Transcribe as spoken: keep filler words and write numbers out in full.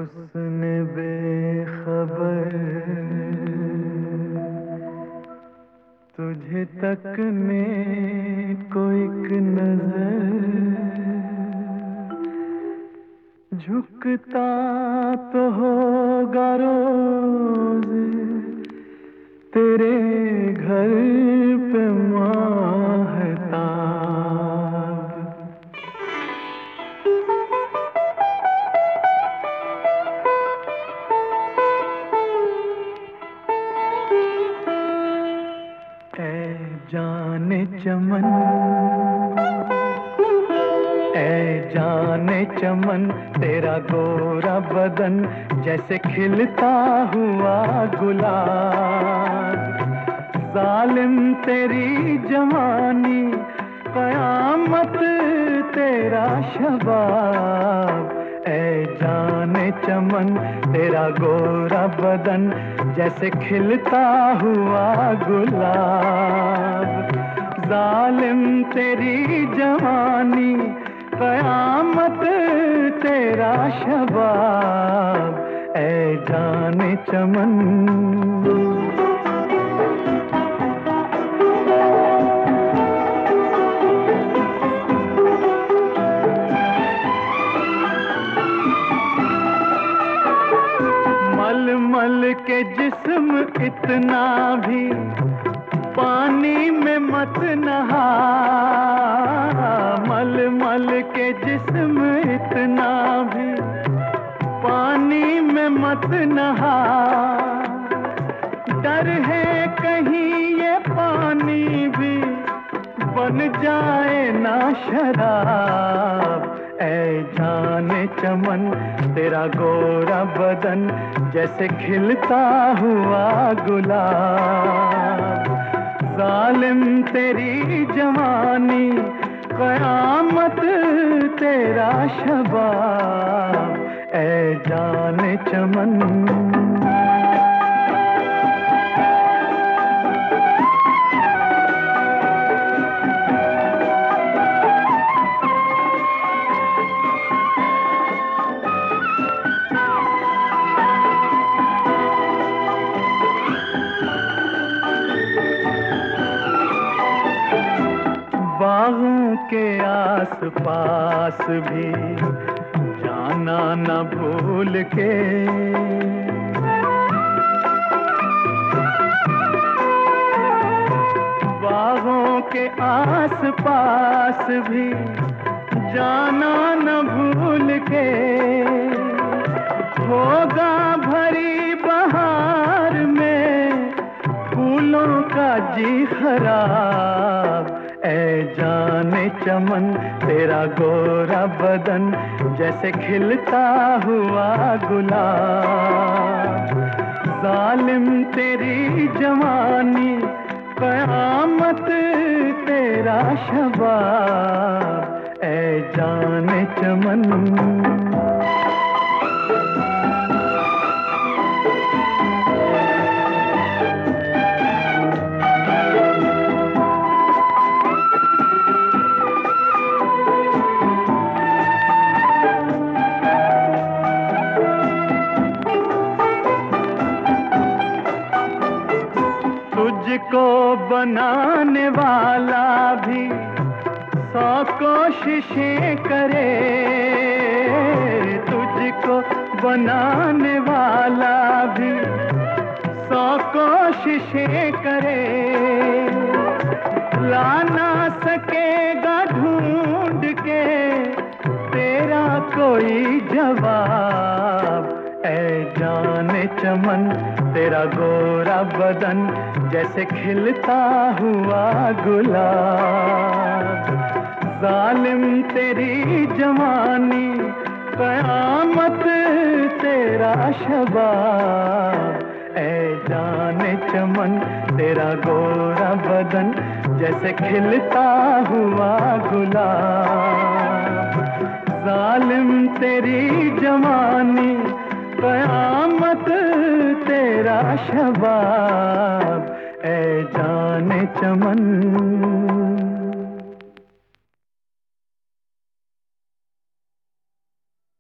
हुस्न बेखबर तुझे तकने को एक नजर झुकता तो होगा रोज तेरे घर पे माहताब। ऐ जाने चमन, ऐ जाने चमन, तेरा गोरा बदन जैसे खिलता हुआ गुलाब। जालिम तेरी जवानी कयामत तेरा शबाब। ऐ जाने चमन, तेरा गोरा बदन जैसे खिलता हुआ गुलाब। जालिम तेरी जवानी कयामत तेरा शबाब। ऐ जाने चमन, मल मल के जिस्म इतना भी पानी में मत नहा। मल मल के जिस्म इतना भी पानी में मत नहा। डर है कहीं ये पानी भी बन जाए ना शराब। ऐ जाने चमन, तेरा गोरा बदन जैसे खिलता हुआ गुलाब। जालिम तेरी जवानी कयामत तेरा शबाब। ऐ जाने चमन, बागों के आस पास भी जाना न भूल के। बागों के आस पास भी जाना न भूल के। होगा भरी बहार में फूलों का जी खराब। ऐ जाने चमन, तेरा गोरा बदन जैसे खिलता हुआ गुलाब। जालिम तेरी जवानी कयामत तेरा शबाब। ऐ जाने चमन, तुझको बनाने वाला भी सौ कोशिशें करे। तुझको बनाने वाला भी सौ कोशिशें करे। ला ना सकेगा ढूंढ के तेरा कोई जवाब। ऐ जाने चमन, तेरा गोरा बदन जैसे खिलता हुआ गुलाब। जालिम तेरी जवानी कयामत तेरा शबाब। ऐ जाने चमन, तेरा गोरा बदन जैसे खिलता हुआ गुलाब। जालिम तेरी जवानी कयामत तेरा शबाब। ऐ जाने चमन।